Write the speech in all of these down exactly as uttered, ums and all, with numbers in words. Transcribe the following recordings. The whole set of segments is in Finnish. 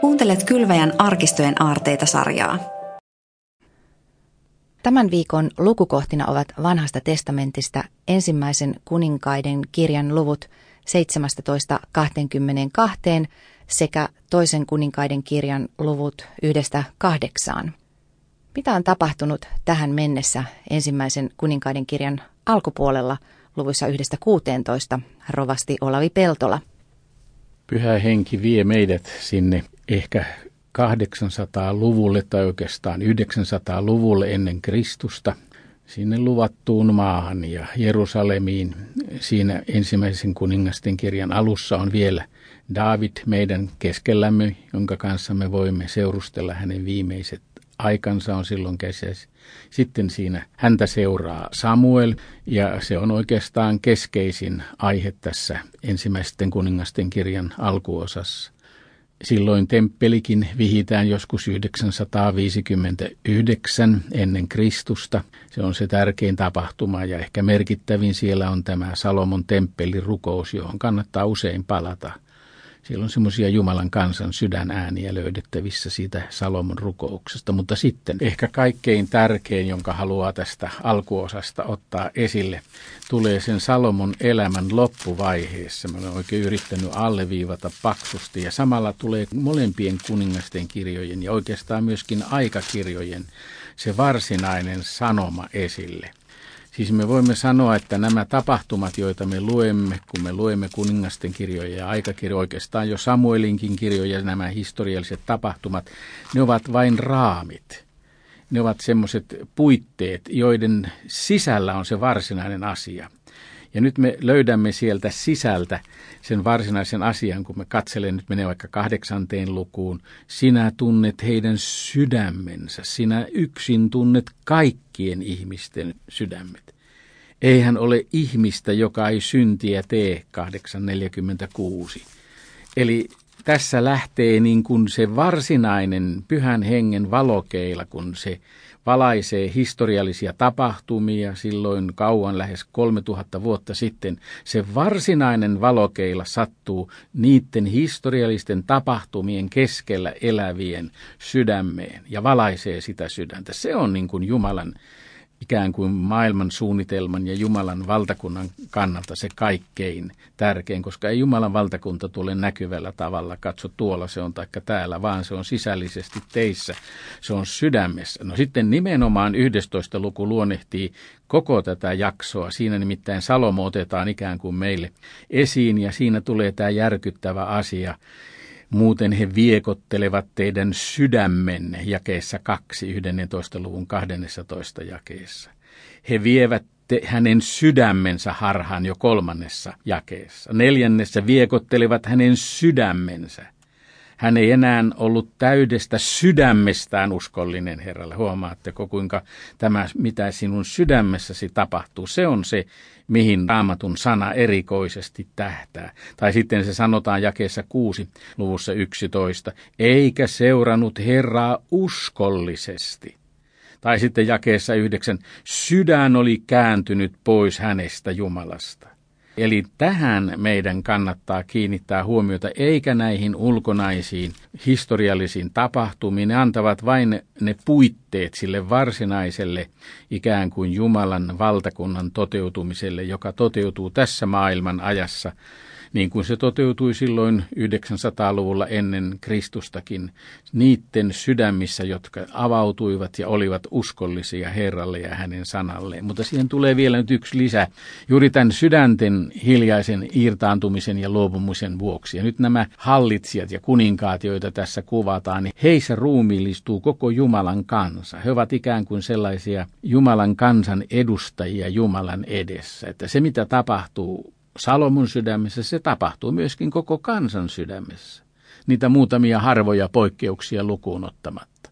Kuuntelet Kylväjän arkistojen aarteita-sarjaa. Tämän viikon lukukohtina ovat Vanhasta testamentista ensimmäisen kuninkaiden kirjan luvut seitsemästoista kaksikymmentäkaksi sekä toisen kuninkaiden kirjan luvut yhdestä kahdeksaan. Mitä on tapahtunut tähän mennessä ensimmäisen kuninkaiden kirjan alkupuolella luvuissa yhdestä kuuteentoista, rovasti Olavi Peltola? Pyhä henki vie meidät sinne ehkä kahdeksansataaluvulle tai oikeastaan yhdeksänsataaluvulle ennen Kristusta, sinne luvattuun maahan ja Jerusalemiin. Siinä ensimmäisen kuningasten kirjan alussa on vielä Daavid meidän keskellämme, jonka kanssa me voimme seurustella hänen viimeiset aikansa on silloin käsissä. Sitten siinä häntä seuraa Samuel ja se on oikeastaan keskeisin aihe tässä ensimmäisten kuningasten kirjan alkuosassa. Silloin temppelikin vihitään joskus yhdeksänsataaviisikymmentäyhdeksän ennen Kristusta. Se on se tärkein tapahtuma ja ehkä merkittävin siellä on tämä Salomon temppelin rukous, johon kannattaa usein palata. Siellä on semmoisia Jumalan kansan sydänääniä löydettävissä siitä Salomon rukouksesta, mutta sitten ehkä kaikkein tärkein, jonka haluaa tästä alkuosasta ottaa esille, tulee sen Salomon elämän loppuvaiheessa. Mä olen oikein yrittänyt alleviivata paksusti ja samalla tulee molempien kuningasten kirjojen ja oikeastaan myöskin aikakirjojen se varsinainen sanoma esille. Siis me voimme sanoa, että nämä tapahtumat, joita me luemme, kun me luemme kuningasten kirjoja ja aikakirjoja, oikeastaan jo Samuelinkin kirjoja, nämä historialliset tapahtumat, ne ovat vain raamit. Ne ovat semmoiset puitteet, joiden sisällä on se varsinainen asia. Ja nyt me löydämme sieltä sisältä sen varsinaisen asian, kun me katselen, nyt menee vaikka kahdeksanteen lukuun. Sinä tunnet heidän sydämensä, sinä yksin tunnet kaikkien ihmisten sydämet. Eihän ole ihmistä, joka ei syntiä tee, kahdeksan neljäkymmentäkuusi. Eli tässä lähtee niin kuin se varsinainen pyhän hengen valokeila, kun se valaisee historiallisia tapahtumia silloin kauan lähes kolmetuhatta vuotta sitten. Se varsinainen valokeila sattuu niiden historiallisten tapahtumien keskellä elävien sydämeen ja valaisee sitä sydäntä. Se on niin kuin Jumalan ikään kuin maailman suunnitelman ja Jumalan valtakunnan kannalta se kaikkein tärkein, koska ei Jumalan valtakunta tule näkyvällä tavalla, katso tuolla se on taikka täällä, vaan se on sisällisesti teissä, se on sydämessä. No sitten nimenomaan yhdestoista luku luonnehtii koko tätä jaksoa, siinä nimittäin Salomo otetaan ikään kuin meille esiin ja siinä tulee tämä järkyttävä asia. Muuten he viekottelevat teidän sydämenne, jakeessa kaksi, yhdentoista luvun kahdennessatoista jakeessa. He vievät te, hänen sydämensä harhaan jo kolmannessa jakeessa. Neljännessä viekottelevat hänen sydämensä. Hän ei enää ollut täydestä sydämestään uskollinen Herralle. Huomaatteko, kuinka tämä, mitä sinun sydämessäsi tapahtuu, se on se, mihin Raamatun sana erikoisesti tähtää. Tai sitten se sanotaan jakeessa kuusi, luvussa yksitoista, eikä seurannut Herraa uskollisesti. Tai sitten jakeessa yhdeksän, sydän oli kääntynyt pois hänestä Jumalasta. Eli tähän meidän kannattaa kiinnittää huomiota, eikä näihin ulkonaisiin historiallisiin tapahtumiin. Ne antavat vain ne, ne puitteet sille varsinaiselle ikään kuin Jumalan valtakunnan toteutumiselle, joka toteutuu tässä maailman ajassa, niin kuin se toteutui silloin yhdeksänsataaluvulla ennen Kristustakin, niiden sydämissä, jotka avautuivat ja olivat uskollisia Herralle ja hänen sanalleen. Mutta siihen tulee vielä nyt yksi lisä, juuri tämän sydänten hiljaisen irtaantumisen ja luopumisen vuoksi. Ja nyt nämä hallitsijat ja kuninkaat, joita tässä kuvataan, niin heissä ruumiillistuu koko Jumalan kansa. He ovat ikään kuin sellaisia Jumalan kansan edustajia Jumalan edessä, että se mitä tapahtuu Salomon sydämessä, se tapahtuu myöskin koko kansan sydämessä. Niitä muutamia harvoja poikkeuksia lukuun ottamatta.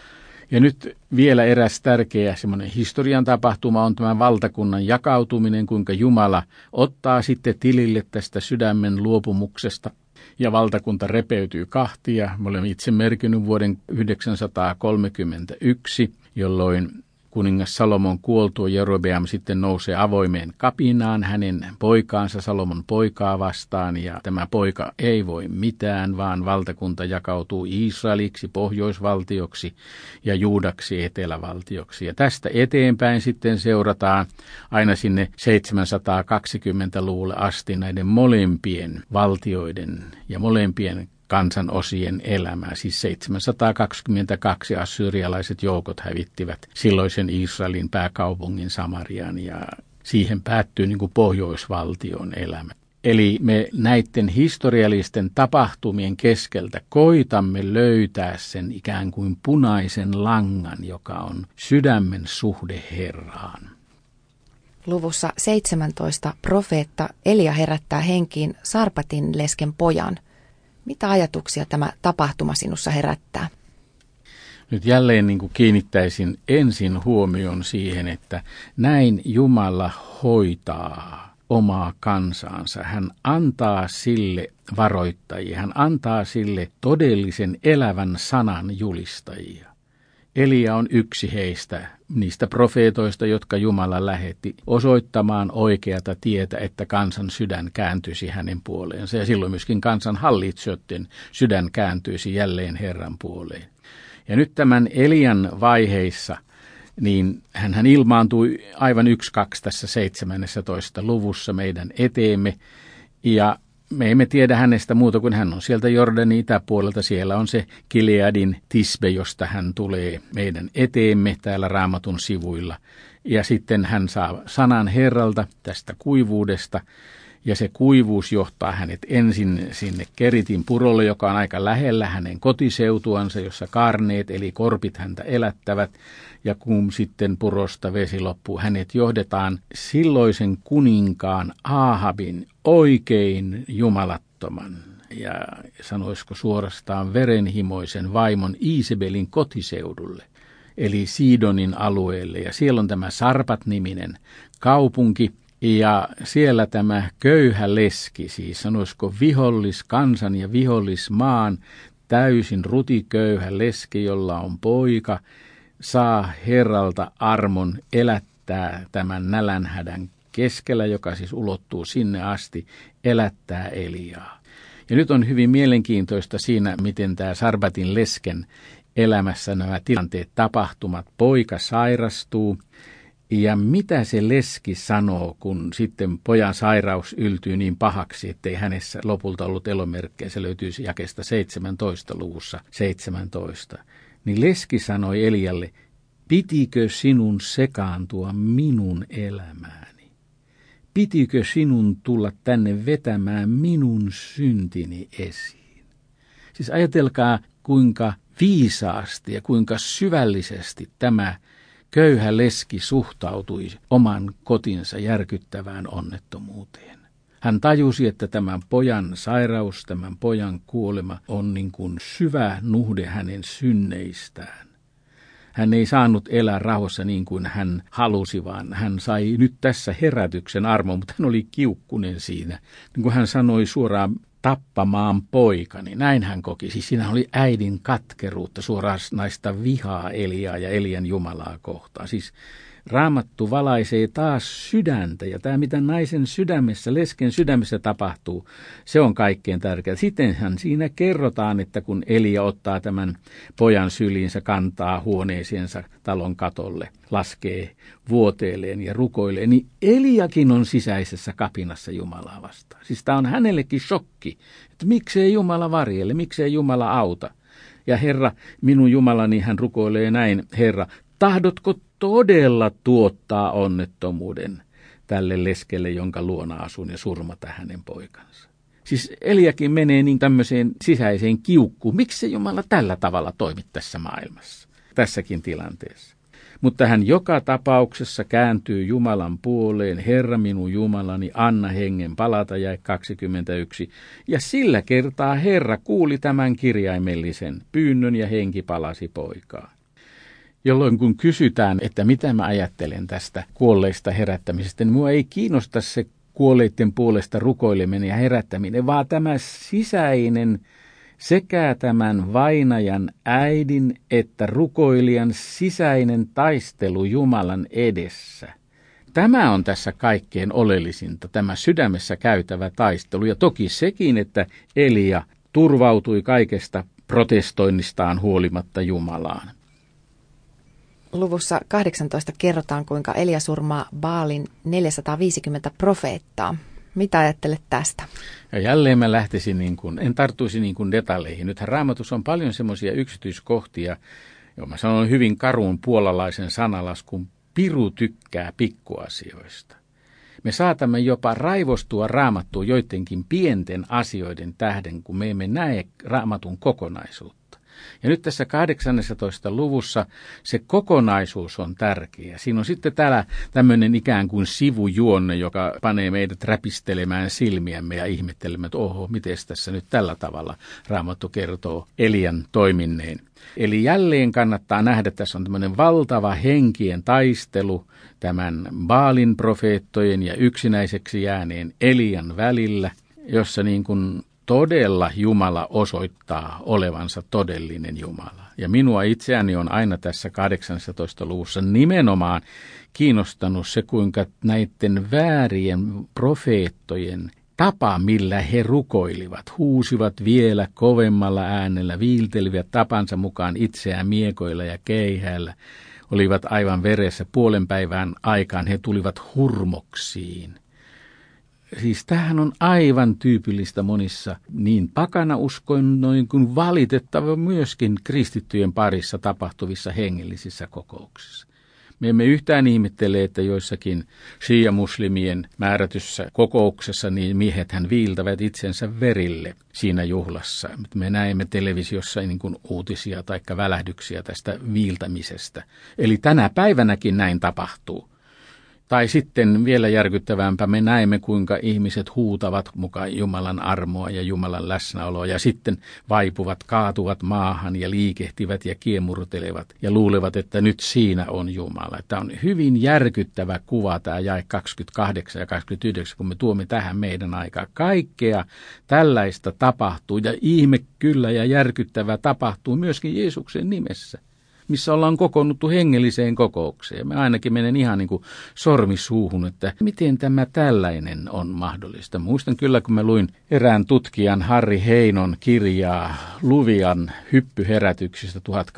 Ja nyt vielä eräs tärkeä semmoinen historian tapahtuma on tämä valtakunnan jakautuminen, kuinka Jumala ottaa sitten tilille tästä sydämen luopumuksesta. Ja valtakunta repeytyy kahtia. Me olemme itse merkinnyt vuoden yhdeksänsataakolmekymmentäyksi, jolloin kuningas Salomon kuoltua Jerobeam sitten nousee avoimeen kapinaan hänen poikaansa, Salomon poikaa vastaan, ja tämä poika ei voi mitään, vaan valtakunta jakautuu Israeliksi, pohjoisvaltioksi ja Juudaksi, etelävaltioksi. Ja tästä eteenpäin sitten seurataan aina sinne seitsemänsataakaksikymmentäluvulle asti näiden molempien valtioiden ja molempien kansanosien elämää. Siis seitsemänsataakaksikymmentäkaksi assyrialaiset joukot hävittivät silloisen Israelin pääkaupungin Samarian, ja siihen päättyy niin kuin pohjoisvaltion elämä. Eli me näiden historiallisten tapahtumien keskeltä koitamme löytää sen ikään kuin punaisen langan, joka on sydämen suhde Herraan. Luvussa seitsemäntoista profeetta Elia herättää henkiin Sarpatin lesken pojan. Mitä ajatuksia tämä tapahtuma sinussa herättää? Nyt jälleen niin kuin kiinnittäisin ensin huomion siihen, että näin Jumala hoitaa omaa kansaansa. Hän antaa sille varoittajia, hän antaa sille todellisen elävän sanan julistajia. Elia on yksi heistä, niistä profeetoista, jotka Jumala lähetti osoittamaan oikeata tietä, että kansan sydän kääntyisi hänen puoleensa. Ja silloin myöskin kansan hallitsijoiden sydän kääntyisi jälleen Herran puoleen. Ja nyt tämän Elian vaiheissa, niin hän ilmaantui aivan yksi kaksi tässä seitsemännessä luvussa meidän eteemme. Ja me emme tiedä hänestä muuta kuin hän on sieltä Jordanin itäpuolelta. Siellä on se Gileadin Tisbe, josta hän tulee meidän eteemme täällä Raamatun sivuilla. Ja sitten hän saa sanan Herralta tästä kuivuudesta. Ja se kuivuus johtaa hänet ensin sinne Keritin purolle, joka on aika lähellä hänen kotiseutuansa, jossa kaarneet eli korpit häntä elättävät. Ja kun sitten purosta vesi loppuu, hänet johdetaan silloisen kuninkaan Aahabin oikein jumalattoman ja sanoisiko suorastaan verenhimoisen vaimon Iisebelin kotiseudulle, eli Siidonin alueelle. Ja siellä on tämä Sarpat-niminen kaupunki. Ja siellä tämä köyhä leski, siis sanoisiko vihollis kansan ja vihollismaan, täysin rutiköyhä leski, jolla on poika, saa Herralta armon elättää tämän nälänhädän keskellä, joka siis ulottuu sinne asti, elättää Eliaa. Ja nyt on hyvin mielenkiintoista siinä, miten tämä Sarbatin lesken elämässä nämä tilanteet, tapahtumat, poika sairastuu. Ja mitä se leski sanoo, kun sitten pojan sairaus yltyy niin pahaksi, ettei hänessä lopulta ollut elomerkkejä, se löytyisi jakeesta seitsemäntoista luvussa seitsemäntoista. Niin leski sanoi Elialle, pitikö sinun sekaantua minun elämääni? Pitikö sinun tulla tänne vetämään minun syntini esiin? Siis ajatelkaa, kuinka viisaasti ja kuinka syvällisesti tämä köyhä leski suhtautui oman kotinsa järkyttävään onnettomuuteen. Hän tajusi, että tämän pojan sairaus, tämän pojan kuolema on niin kuin syvä nuhde hänen synneistään. Hän ei saanut elää rauhassa niin kuin hän halusi, vaan hän sai nyt tässä herätyksen armon, mutta hän oli kiukkunen siinä. Niin kuin hän sanoi suoraan, tappamaan poikani. Näin hän koki. Siis siinä oli äidin katkeruutta, suoranaista vihaa Eliaa ja Elian Jumalaa kohtaan. Siis Raamattu valaisee taas sydäntä, ja tämä mitä naisen sydämessä, lesken sydämessä tapahtuu, se on kaikkein tärkeää. Sittenhän siinä kerrotaan, että kun Elia ottaa tämän pojan syliinsä, kantaa huoneeseensa talon katolle, laskee vuoteelleen ja rukoilee, niin Eliakin on sisäisessä kapinassa Jumalaa vastaan. Siis tämä on hänellekin shokki, että miksei Jumala varjele, miksei Jumala auta. Ja Herra, minun Jumalani, hän rukoilee näin, Herra, tahdotko todella tuottaa onnettomuuden tälle leskelle, jonka luona asun, ja surmata hänen poikansa? Siis Eliakin menee niin tämmöiseen sisäiseen kiukkuun. Miksi se Jumala tällä tavalla toimi tässä maailmassa, tässäkin tilanteessa? Mutta hän joka tapauksessa kääntyy Jumalan puoleen, Herra minun Jumalani, anna hengen palata, jae kaksikymmentäyksi. Ja sillä kertaa Herra kuuli tämän kirjaimellisen pyynnön ja henki palasi poikaan. Jolloin kun kysytään, että mitä mä ajattelen tästä kuolleista herättämisestä, niin mua ei kiinnosta se kuolleiden puolesta rukoileminen ja herättäminen, vaan tämä sisäinen sekä tämän vainajan äidin että rukoilijan sisäinen taistelu Jumalan edessä. Tämä on tässä kaikkein oleellisinta, tämä sydämessä käytävä taistelu. Ja toki sekin, että Elia turvautui kaikesta protestoinnistaan huolimatta Jumalaan. Luvussa kahdeksantoista kerrotaan, kuinka Elia surmaa Baalin neljäsataaviisikymmentä profeettaa. Mitä ajattelet tästä? Ja jälleen mä lähtisin, niin kuin, en tarttuisi niin kuin detaljeihin. Nythän Raamatussa on paljon semmoisia yksityiskohtia, jo mä sanon hyvin karun puolalaisen sanalaskun, piru tykkää pikkuasioista. Me saatamme jopa raivostua Raamattuun joidenkin pienten asioiden tähden, kun me emme näe Raamatun kokonaisuutta. Ja nyt tässä kahdeksannessatoista luvussa se kokonaisuus on tärkeä. Siinä on sitten täällä tämmöinen ikään kuin sivujuonne, joka panee meidät räpistelemään silmiämme ja ihmettelemään, että oho, miten tässä nyt tällä tavalla Raamattu kertoo Elian toiminneen. Eli jälleen kannattaa nähdä, että tässä on tämmöinen valtava henkien taistelu tämän Baalin profeettojen ja yksinäiseksi jääneen Elian välillä, jossa niin kuin todella Jumala osoittaa olevansa todellinen Jumala. Ja minua itseäni on aina tässä kahdeksannessatoista luvussa nimenomaan kiinnostanut se, kuinka näiden väärien profeettojen tapa, millä he rukoilivat, huusivat vielä kovemmalla äänellä, viiltelivät tapansa mukaan itseään miekoilla ja keihäällä, olivat aivan veressä puolen päivän aikaan, he tulivat hurmoksiin. Siis tämähän on aivan tyypillistä monissa niin pakana-uskonnoin kuin valitettava myöskin kristittyjen parissa tapahtuvissa hengellisissä kokouksissa. Me emme yhtään ihmettele, että joissakin shia-muslimien määrätyssä kokouksessa niin miehethän viiltävät itsensä verille siinä juhlassa. Me näemme televisiossa niin kuin uutisia tai välähdyksiä tästä viiltämisestä. Eli tänä päivänäkin näin tapahtuu. Tai sitten vielä järkyttävämpää, me näemme, kuinka ihmiset huutavat mukaan Jumalan armoa ja Jumalan läsnäoloa ja sitten vaipuvat, kaatuvat maahan ja liikehtivät ja kiemurtelevat ja luulevat, että nyt siinä on Jumala. Tämä on hyvin järkyttävä kuva tämä jae kaksikymmentäkahdeksan ja kaksikymmentäyhdeksän, kun me tuomme tähän meidän aikaan. Kaikkea tällaista tapahtuu ja ihme kyllä ja järkyttävä tapahtuu myöskin Jeesuksen nimessä, missä ollaan kokoonnuttu hengelliseen kokoukseen. Mä ainakin menen ihan niin kuin sormi suuhun, että miten tämä tällainen on mahdollista. Muistan kyllä, kun mä luin erään tutkijan Harri Heinon kirjaa Luvian hyppyherätyksistä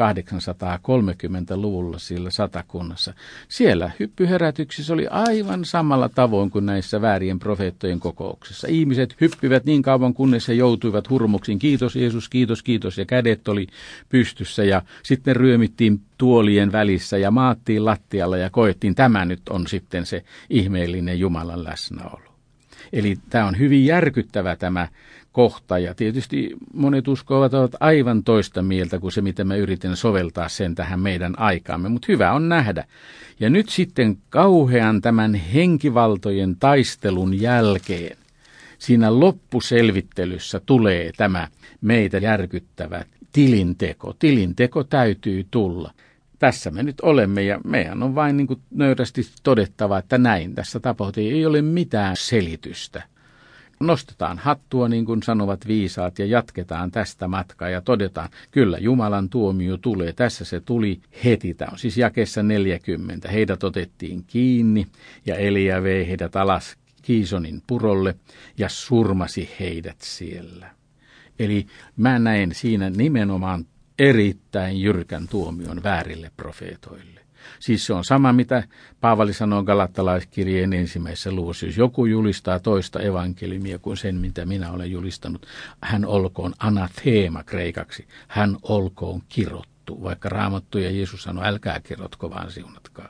tuhatkahdeksansataakolmekymmentäluvulla sillä Satakunnassa. Siellä hyppyherätyksissä oli aivan samalla tavoin kuin näissä väärien profeettojen kokouksissa. Ihmiset hyppivät niin kauan, kunnes he joutuivat hurmoksiin. Kiitos Jeesus, kiitos, kiitos. Ja kädet oli pystyssä ja sitten ryömittiin tuolien välissä ja maattiin lattialla ja koettiin, tämä nyt on sitten se ihmeellinen Jumalan läsnäolo. Eli tämä on hyvin järkyttävä tämä kohta ja tietysti monet uskovat ovat aivan toista mieltä kuin se, mitä mä yritän soveltaa sen tähän meidän aikaamme, mutta hyvä on nähdä. Ja nyt sitten kauhean tämän henkivaltojen taistelun jälkeen siinä loppuselvittelyssä tulee tämä meitä järkyttävä tilinteko. Tilinteko täytyy tulla. Tässä me nyt olemme ja meidän on vain niin kuin nöyrästi todettava, että näin tässä tapahtui. Ei ole mitään selitystä. Nostetaan hattua niin kuin sanovat viisaat ja jatketaan tästä matkaa ja todetaan, kyllä Jumalan tuomio tulee. Tässä se tuli heti. Tämä on siis jakeessa neljäkymmentä. Heidät otettiin kiinni ja Elia vei heidät alas Kiisonin purolle ja surmasi heidät siellä. Eli mä näen siinä nimenomaan erittäin jyrkän tuomion väärille profeetoille. Siis se on sama, mitä Paavali sanoo Galattalaiskirjeen ensimmäisessä luvussa. Jos joku julistaa toista evankeliumia kuin sen, mitä minä olen julistanut, hän olkoon anathema kreikaksi. Hän olkoon kirottu, vaikka Raamattu ja Jeesus sanoi, älkää kirotko, vaan siunatkaa.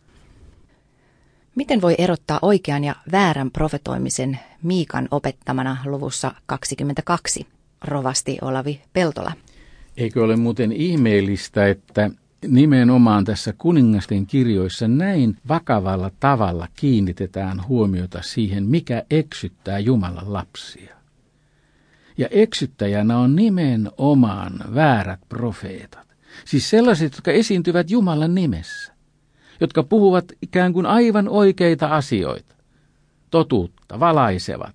Miten voi erottaa oikean ja väärän profetoimisen Miikan opettamana luvussa kaksikymmentäkaksi? Rovasti Olavi Peltola. Eikö ole muuten ihmeellistä, että nimenomaan tässä kuningasten kirjoissa näin vakavalla tavalla kiinnitetään huomiota siihen, mikä eksyttää Jumalan lapsia. Ja eksyttäjänä on nimenomaan väärät profeetat. Siis sellaiset, jotka esiintyvät Jumalan nimessä, jotka puhuvat ikään kuin aivan oikeita asioita, totuutta, valaisevat,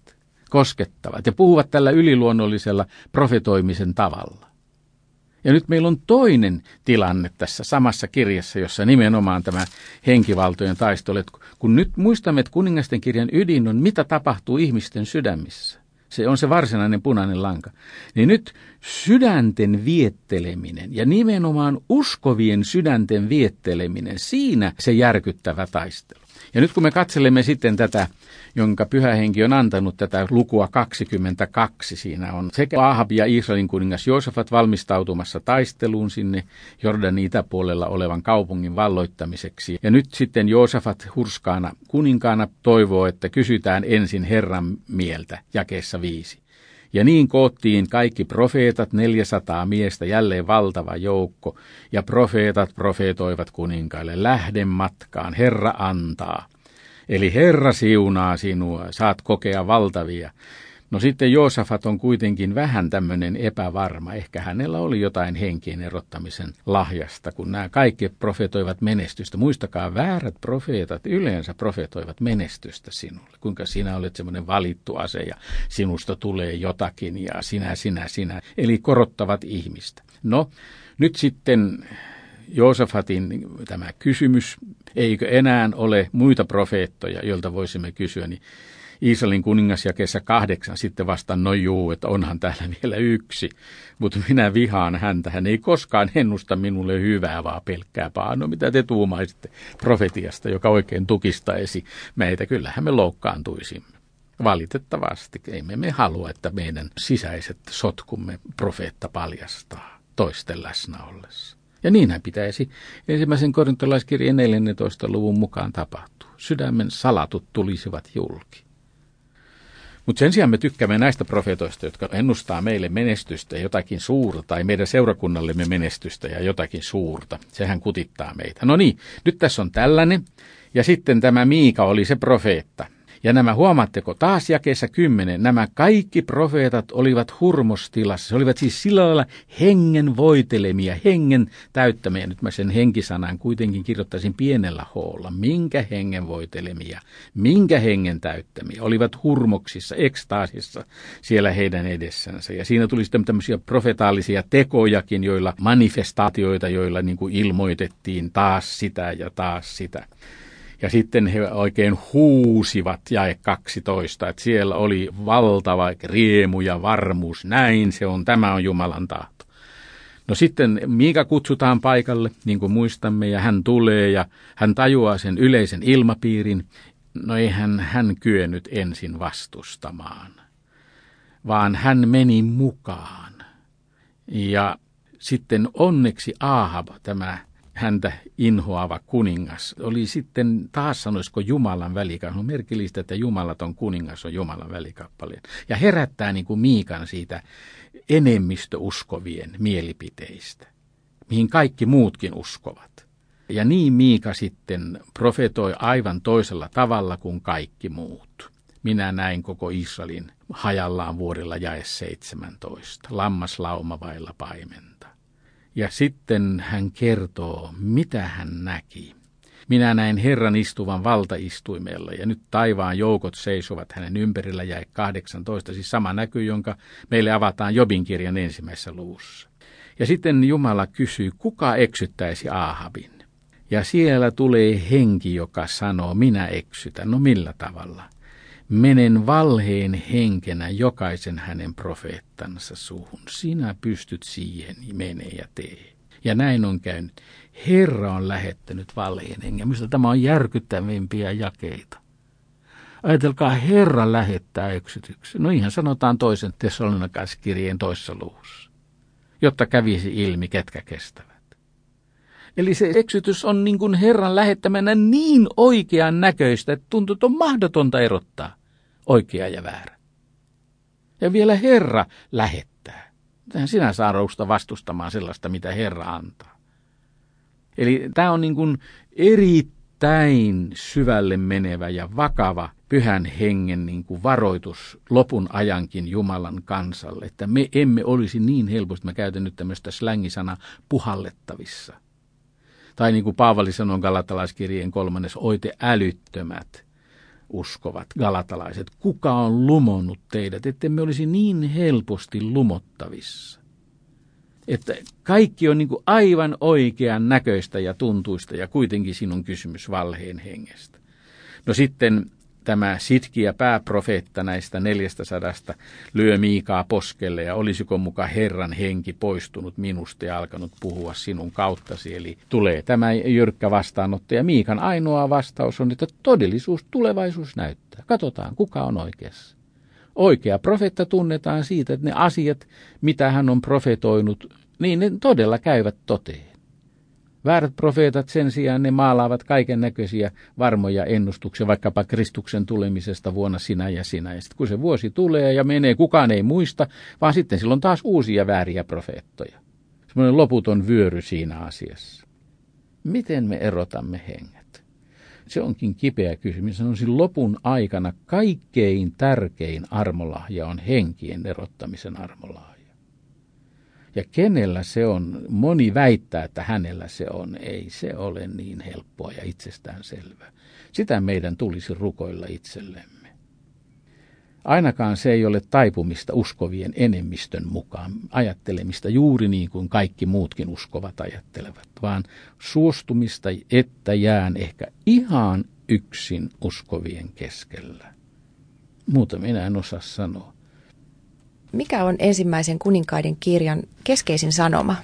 koskettavat ja puhuvat tällä yliluonnollisella profetoimisen tavalla. Ja nyt meillä on toinen tilanne tässä samassa kirjassa, jossa nimenomaan tämä henkivaltojen taistelu, kun nyt muistamme, että kuningasten kirjan ydin on, mitä tapahtuu ihmisten sydämissä. Se on se varsinainen punainen lanka. Niin nyt sydänten vietteleminen ja nimenomaan uskovien sydänten vietteleminen, siinä se järkyttävä taistelu. Ja nyt kun me katselemme sitten tätä, jonka Pyhä Henki on antanut, tätä lukua kaksikymmentäkaksi, siinä on sekä Aahab ja Israelin kuningas Joosafat valmistautumassa taisteluun sinne Jordanin itäpuolella olevan kaupungin valloittamiseksi. Ja nyt sitten Joosafat hurskaana kuninkaana toivoo, että kysytään ensin Herran mieltä, jakeessa viisi. Ja niin koottiin kaikki profeetat, neljäsataa miestä, jälleen valtava joukko, ja profeetat profeetoivat kuninkaille, lähde matkaan, Herra antaa. Eli Herra siunaa sinua, saat kokea valtavia. No sitten Joosafat on kuitenkin vähän tämmöinen epävarma, ehkä hänellä oli jotain henkien erottamisen lahjasta, kun nämä kaikki profetoivat menestystä. Muistakaa, väärät profeetat yleensä profetoivat menestystä sinulle, kuinka sinä olet semmoinen valittu ase ja sinusta tulee jotakin ja sinä, sinä, sinä, eli korottavat ihmistä. No, nyt sitten Joosafatin tämä kysymys, eikö enää ole muita profeettoja, joilta voisimme kysyä, niin Israelin kuningas jakeessa kahdeksan sitten vastaan, no juu, että onhan täällä vielä yksi, mutta minä vihaan häntä, hän ei koskaan ennusta minulle hyvää, vaan pelkkää pahaa. No mitä te tuumaisitte profetiasta, joka oikein tukistaisi meitä, kyllähän me loukkaantuisimme. Valitettavasti emme me halua, että meidän sisäiset sotkumme profeetta paljastaa toisten läsnä ollessa. Ja niinhän pitäisi ensimmäisen korintolaiskirjeen neljännentoista luvun mukaan tapahtua. Sydämen salatut tulisivat julki. Mutta sen sijaan me tykkäämme näistä profeetoista, jotka ennustaa meille menestystä ja jotakin suurta, tai meidän seurakunnallemme menestystä ja jotakin suurta. Sehän kutittaa meitä. No niin, nyt tässä on tällainen. Ja sitten tämä Miika oli se profeetta. Ja nämä, huomaatteko, taas jakeessa kymmenen, nämä kaikki profeetat olivat hurmostilassa. Se olivat siis sillä lailla hengen voitelemia, hengen täyttämiä. Nyt mä sen henkisanan kuitenkin kirjoittaisin pienellä hoolla. Minkä hengen voitelemia, minkä hengen täyttämiä. Olivat hurmoksissa, ekstaasissa siellä heidän edessänsä. Ja siinä tuli sitten tämmöisiä profetaalisia tekojakin, joilla manifestaatioita, joilla niin kuin ilmoitettiin taas sitä ja taas sitä. Ja sitten he oikein huusivat, jae kaksitoista, että siellä oli valtava riemu ja varmuus. Näin se on, tämä on Jumalan tahto. No sitten Miika kutsutaan paikalle, niin kuin muistamme, ja hän tulee ja hän tajuaa sen yleisen ilmapiirin. No eihän hän kyennyt ensin vastustamaan, vaan hän meni mukaan. Ja sitten onneksi Aahab, tämä häntä inhoava kuningas, oli sitten taas sanoisiko Jumalan välikappale. On merkillistä, että Jumalaton kuningas on Jumalan välikappale. Ja herättää niin kuin Miikan siitä enemmistöuskovien mielipiteistä, mihin kaikki muutkin uskovat. Ja niin Miika sitten profetoi aivan toisella tavalla kuin kaikki muut. Minä näin koko Israelin hajallaan vuodella jae seitsemäntoista, lammaslauma vailla paimenta. Ja sitten hän kertoo, mitä hän näki. Minä näin Herran istuvan valtaistuimella, ja nyt taivaan joukot seisovat hänen ympärillä, jae kahdeksantoista, siis sama näky, jonka meille avataan Jobin kirjan ensimmäisessä luvussa. Ja sitten Jumala kysyy, kuka eksyttäisi Aahabin? Ja siellä tulee henki, joka sanoo, minä eksytän. No millä tavalla? Menen valheen henkenä jokaisen hänen profeettansa suuhun. Sinä pystyt siihen, mene ja tee. Ja näin on käynyt. Herra on lähettänyt valheen hengen. Minusta tämä on järkyttävimpiä jakeita. Ajatelkaa, Herra lähettää eksytyksen. No ihan sanotaan toisen Tessalonikalaiskirjeen toisessa luvussa, jotta kävisi ilmi, ketkä kestävät. Eli se eksytys on niin kuin Herran lähettämänä niin oikean näköistä, että tuntuu, että on mahdotonta erottaa oikea ja väärä. Ja vielä Herra lähettää. Tähän sinä saa rousta vastustamaan sellaista, mitä Herra antaa. Eli tämä on niin kuin erittäin syvälle menevä ja vakava pyhän hengen niin kuin varoitus lopun ajankin Jumalan kansalle, että me emme olisi niin helposti, mä käytän nyt tämmöistä slängisanaa, puhallettavissa. Tai niin kuin Paavali sanoo Galatalaiskirjeen kolmannes, oite älyttömät, uskovat galatalaiset, kuka on lumonnut teidät, että me olisi niin helposti lumottavissa. Että kaikki on niin kuin aivan oikean näköistä ja tuntuista ja kuitenkin siinä on kysymys valheen hengestä. No sitten tämä Sidkia pääprofeetta näistä neljästä sadasta lyö Miikaa poskelle ja olisiko muka Herran henki poistunut minusta ja alkanut puhua sinun kauttasi. Eli tulee tämä jyrkkä vastaanotto ja Miikan ainoa vastaus on, että todellisuus, tulevaisuus näyttää. Katsotaan, kuka on oikeassa. Oikea profeetta tunnetaan siitä, että ne asiat, mitä hän on profetoinut, niin ne todella käyvät toteen. Väärät profeetat sen sijaan ne maalaavat kaiken näköisiä varmoja ennustuksia, vaikkapa Kristuksen tulemisesta vuonna sinä ja sinä. Ja sitten kun se vuosi tulee ja menee, kukaan ei muista, vaan sitten silloin taas uusia vääriä profeettoja. Semmoinen loputon vyöry siinä asiassa. Miten me erotamme henget? Se onkin kipeä kysymys. Sanoisin, lopun aikana kaikkein tärkein armolahja on henkien erottamisen armolahja. Ja kenellä se on? Moni väittää, että hänellä se on. Ei se ole niin helppoa ja itsestään selvää. Sitä meidän tulisi rukoilla itsellemme. Ainakaan se ei ole taipumista uskovien enemmistön mukaan ajattelemista juuri niin kuin kaikki muutkin uskovat ajattelevat, vaan suostumista, että jään ehkä ihan yksin uskovien keskellä. Muuta minä en osaa sanoa. Mikä on ensimmäisen kuninkaiden kirjan keskeisin sanoma?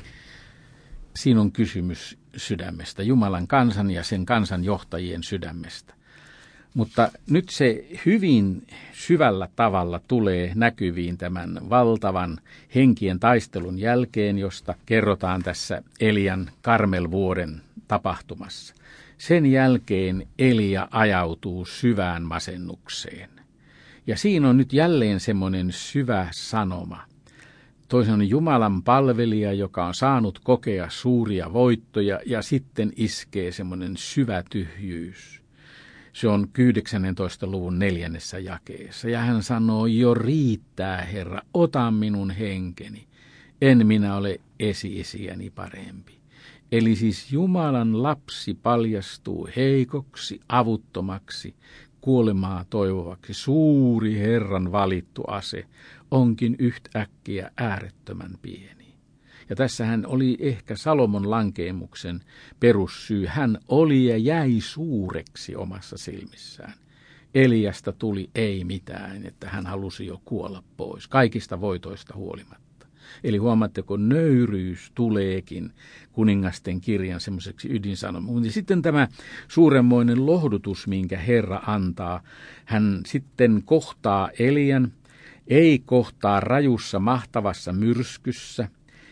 Siinä on kysymys sydämestä, Jumalan kansan ja sen kansan johtajien sydämestä. Mutta nyt se hyvin syvällä tavalla tulee näkyviin tämän valtavan henkien taistelun jälkeen, josta kerrotaan tässä Elian Karmelvuoren tapahtumassa. Sen jälkeen Elia ajautuu syvään masennukseen. Ja siinä on nyt jälleen semmoinen syvä sanoma. Toisen on Jumalan palvelija, joka on saanut kokea suuria voittoja ja sitten iskee semmoinen syvä tyhjyys. Se on yhdeksännentoista luvun neljännessä jakeessa. Ja hän sanoo, jo riittää Herra, ota minun henkeni. En minä ole esi-isiäni parempi. Eli siis Jumalan lapsi paljastuu heikoksi, avuttomaksi, kuolemaa toivovaksi. Suuri Herran valittu ase onkin yhtäkkiä äärettömän pieni. Ja tässähän oli ehkä Salomon lankeemuksen perussyy. Hän oli ja jäi suureksi omassa silmissään. Eliasta tuli ei mitään, että hän halusi jo kuolla pois, kaikista voitoista huolimatta. Eli huomaatteko, nöyryys tuleekin kuningasten kirjan semmoiseksi ydinsanomaksi. Ja sitten tämä suuremmoinen lohdutus, minkä Herra antaa. Hän sitten kohtaa Elian, ei kohtaa rajussa mahtavassa myrskyssä,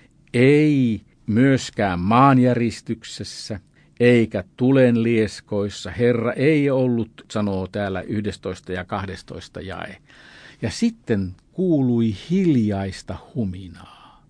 ei myöskään maanjäristyksessä, eikä tulenlieskoissa. Herra ei ollut, sanoo täällä yhdestoista ja kahdestoista jae. Ja sitten kuului hiljaista huminaa.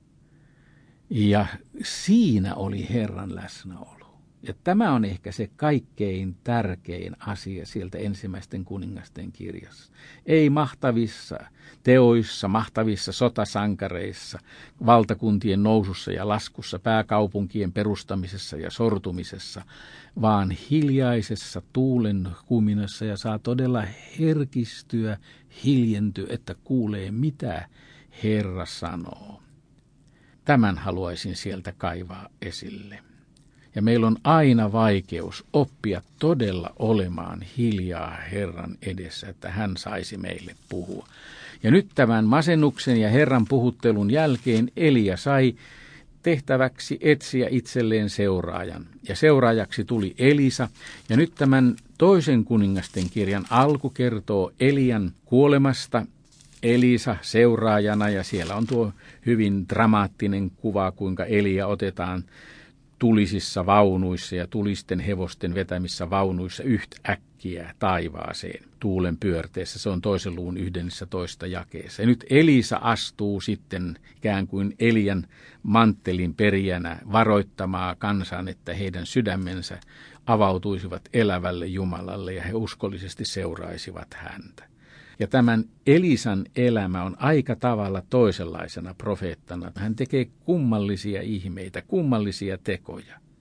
Ja siinä oli Herran läsnäolo. Ja tämä on ehkä se kaikkein tärkein asia sieltä ensimmäisten kuningasten kirjassa. Ei mahtavissa teoissa, mahtavissa sotasankareissa, valtakuntien nousussa ja laskussa, pääkaupunkien perustamisessa ja sortumisessa, vaan hiljaisessa tuulen huminassa ja saa todella herkistyä, hiljentyä, että kuulee mitä Herra sanoo. Tämän haluaisin sieltä kaivaa esille. Ja meillä on aina vaikeus oppia todella olemaan hiljaa Herran edessä, että hän saisi meille puhua. Ja nyt tämän masennuksen ja Herran puhuttelun jälkeen Elia sai tehtäväksi etsiä itselleen seuraajan. Ja seuraajaksi tuli Elisa. Ja nyt tämän toisen kuningasten kirjan alku kertoo Elian kuolemasta. Elisa seuraajana, ja siellä on tuo hyvin dramaattinen kuva, kuinka Elia otetaan tulisissa vaunuissa ja tulisten hevosten vetämissä vaunuissa yhtäkkiä taivaaseen tuulen pyörteessä. Se on toisen luvun yhdennentoista jakeessa. Ja nyt Elisa astuu sitten ikään kuin Elian manttelin perijänä varoittamaan kansan, että heidän sydämensä avautuisivat elävälle Jumalalle ja he uskollisesti seuraisivat häntä. Ja tämän Elisan elämä on aika tavalla toisenlaisena profeettana. Hän tekee kummallisia ihmeitä, kummallisia tekoja.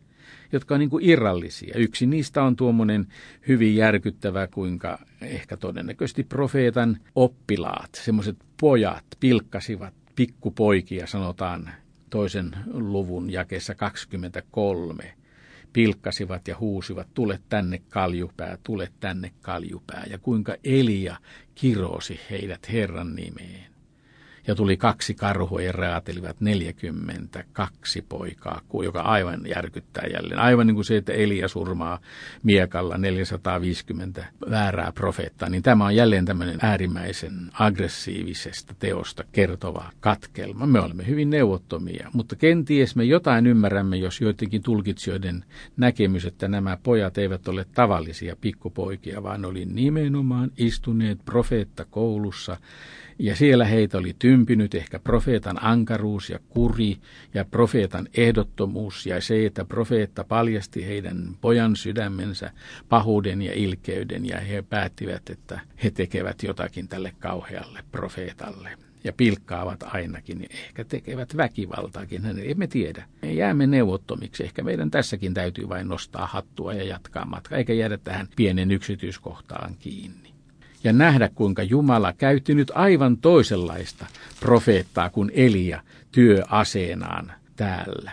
jotka on niin kuin irrallisia. Yksi niistä on tuommoinen hyvin järkyttävä, kuinka ehkä todennäköisesti profeetan oppilaat, semmoiset pojat pilkkasivat pikkupoikia, sanotaan toisen luvun jakeessa kaksikymmentäkolme. Pilkkasivat ja huusivat, tule tänne kaljupää, tule tänne kaljupää. Ja kuinka Elia kirosi heidät Herran nimeen. Ja tuli kaksi karhua ja raatelivat neljäkymmentäkaksi poikaa, joka aivan järkyttää jälleen. Aivan niin kuin se, että Elia surmaa miekalla neljäsataaviisikymmentä väärää profeettaa, niin tämä on jälleen tämmöinen äärimmäisen aggressiivisesta teosta kertova katkelma. Me olemme hyvin neuvottomia, mutta kenties me jotain ymmärrämme, jos joidenkin tulkitsijoiden näkemys, että nämä pojat eivät ole tavallisia pikkupoikia, vaan oli nimenomaan istuneet profeettakoulussa. Ja siellä heitä oli tympinyt ehkä profeetan ankaruus ja kuri ja profeetan ehdottomuus ja se, että profeetta paljasti heidän pojan sydämensä pahuuden ja ilkeyden ja he päättivät, että he tekevät jotakin tälle kauhealle profeetalle. Ja pilkkaavat ainakin, ehkä tekevät väkivaltaakin, emme tiedä. Me jäämme neuvottomiksi, ehkä meidän tässäkin täytyy vain nostaa hattua ja jatkaa matkaa, eikä jäädä tähän pienen yksityiskohtaan kiinni. Ja nähdä, kuinka Jumala käytti nyt aivan toisenlaista profeettaa kuin Elia työaseenaan täällä.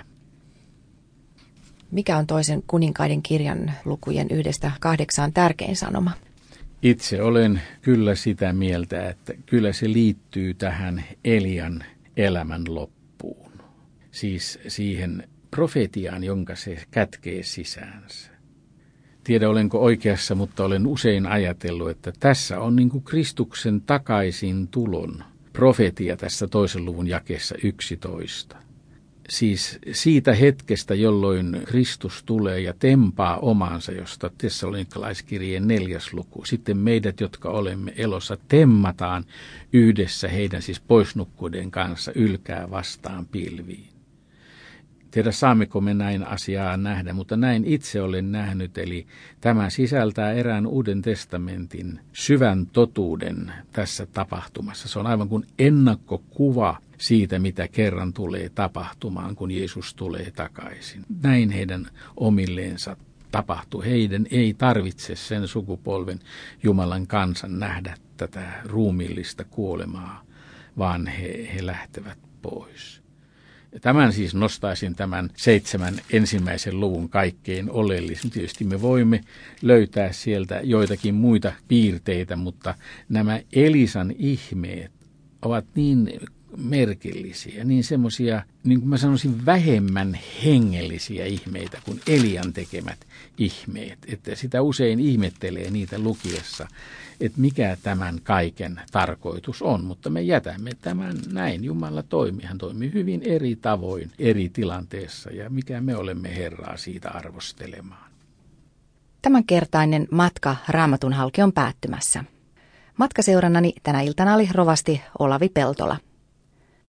Mikä on toisen kuninkaiden kirjan lukujen yhdestä kahdeksaan tärkein sanoma? Itse olen kyllä sitä mieltä, että kyllä se liittyy tähän Elian elämän loppuun. Siis siihen profetiaan, jonka se kätkee sisäänsä. Tiedä olenko oikeassa, mutta olen usein ajatellut, että tässä on niin kuin Kristuksen takaisin tulon profetia tässä toisen luvun jakeessa yksitoista. Siis siitä hetkestä, jolloin Kristus tulee ja tempaa omansa, josta Tessalonikalaiskirjeen neljäs luku. Sitten meidät, jotka olemme elossa, temmataan yhdessä heidän siis poisnukkuuden kanssa ylkää vastaan pilviin. Tiedä saammeko me näin asiaa nähdä, mutta näin itse olen nähnyt, eli tämä sisältää erään Uuden testamentin syvän totuuden tässä tapahtumassa. Se on aivan kuin ennakkokuva siitä, mitä kerran tulee tapahtumaan, kun Jeesus tulee takaisin. Näin heidän omilleensa tapahtuu. Heidän ei tarvitse sen sukupolven Jumalan kansan nähdä tätä ruumiillista kuolemaa, vaan he, he lähtevät pois. Tämän siis nostaisin tämän seitsemän ensimmäisen luvun kaikkein oleellisin. Tietysti me voimme löytää sieltä joitakin muita piirteitä, mutta nämä Elisan ihmeet ovat niin merkillisiä, niin semmoisia, niin kuin mä sanoisin, vähemmän hengellisiä ihmeitä kuin Elian tekemät ihmeet. Että sitä usein ihmettelee niitä lukiessa, että mikä tämän kaiken tarkoitus on, mutta me jätämme tämän näin. Jumala toimii, hän toimii hyvin eri tavoin eri tilanteessa ja mikä me olemme Herraa siitä arvostelemaan. Tämänkertainen matka Raamatun halki on päättymässä. Matkaseurannani tänä iltana oli rovasti Olavi Peltola.